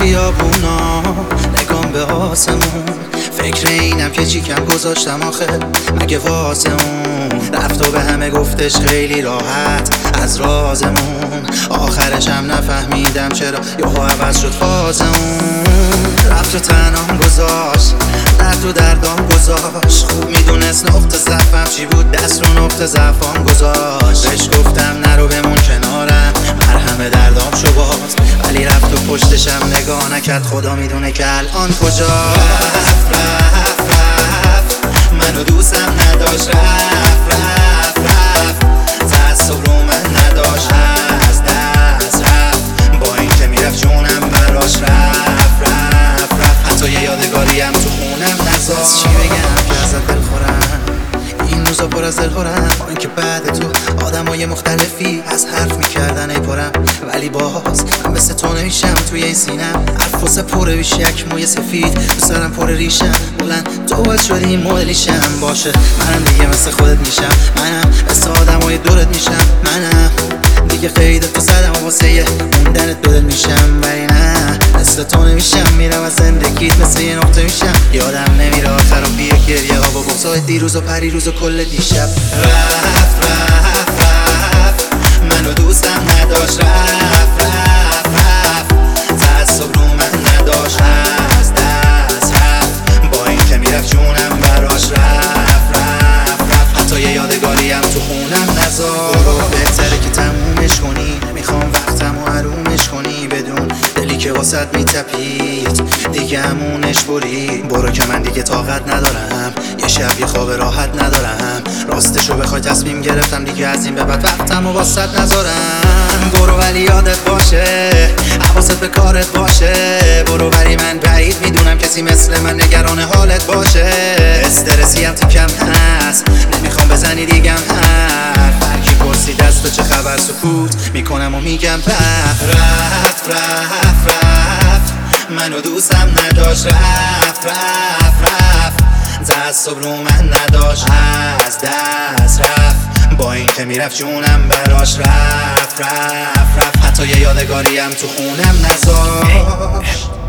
خیابونا نگام به آسمون، فکر اینم که چی کم گذاشتم آخه مگه واسه اون. رفت و به همه گفتش خیلی راحت از رازمون، آخرش هم نفهمیدم چرا یهو عوض شد فازمون. رفت و تنهام گذاشت، درد و دردام گذاشت، خوب میدونست نقطه ضعفم چی بود، دست رو نقطه ضعفام گذاشت. بهش گفتم نرو بمون کنارم، مرهم دردام شو باز، ولی رفت و پشتشم نگاه نکرد، خدا میدونه که الان کجا. رفت منو دوستم نداشت، رفت تعصب رو من نداشت، از دست رفت با این که میرفت جونم براش، رفت حتی یه یادگاریم تو خونم نذاشت. چی بگم که ازت دل خورم، این روزا پر از دل خورم، با اینکه بعد تو آدمای مختلفی از حرف میکردن ای پرم، ولی باز من مثل تو نمیشم. توی این سینم حرف واسه پره بیش یک موی سفید، تو سرم پر ریشم بلند، تو باعث شدی این مدلیشم. باشه منم دیگه مثل خودت میشم، منم مثل آدمای دورت میشم، منم دیگه قید تو زدم و واسه موندنت بدل میشم، ولی نه مثل تو نمیشم. میرم از زندگیت مثل یه نقطه میشم، یادم نمیره آخرم بیه گریه ها با بغضای دیروز و پریروز و کل دیشب. رفت منو دوستم نداشت، رفت تعصب رو من نداشت، از دست رفت با این که میرفت جونم براش، رفت حتی یه یادگاریم تو خونم نذاشت. بهتره که تمومش کنی، نمیخوام وقتم و حرومش کنی، بدون دلی که واسط میتپید دیگه همونش برو که من دیگه طاقت ندارم، یه شب یه خواب راحت ندارم، راستشو بخوای تصمیم گرفتم دیگه از این به بعد وقتم و واسط نذارم. برو ولی یادت باشه، حواست به کارت باشه، برو ولی من بعید میدونم کسی مثل من نگران حالت باشه. استرسی هم تو کم هست، نمیخوام بزنی دیگم حرف، هرکی پرسید از تو چه خبر سکوت میکنم و میگم رفت منو دوستم نداشت، رفت تعصب رو من نداشت، از دست رفت با این که میرفت جونم براش، رفت حتی یه یادگاریم تو خونم نذاشت.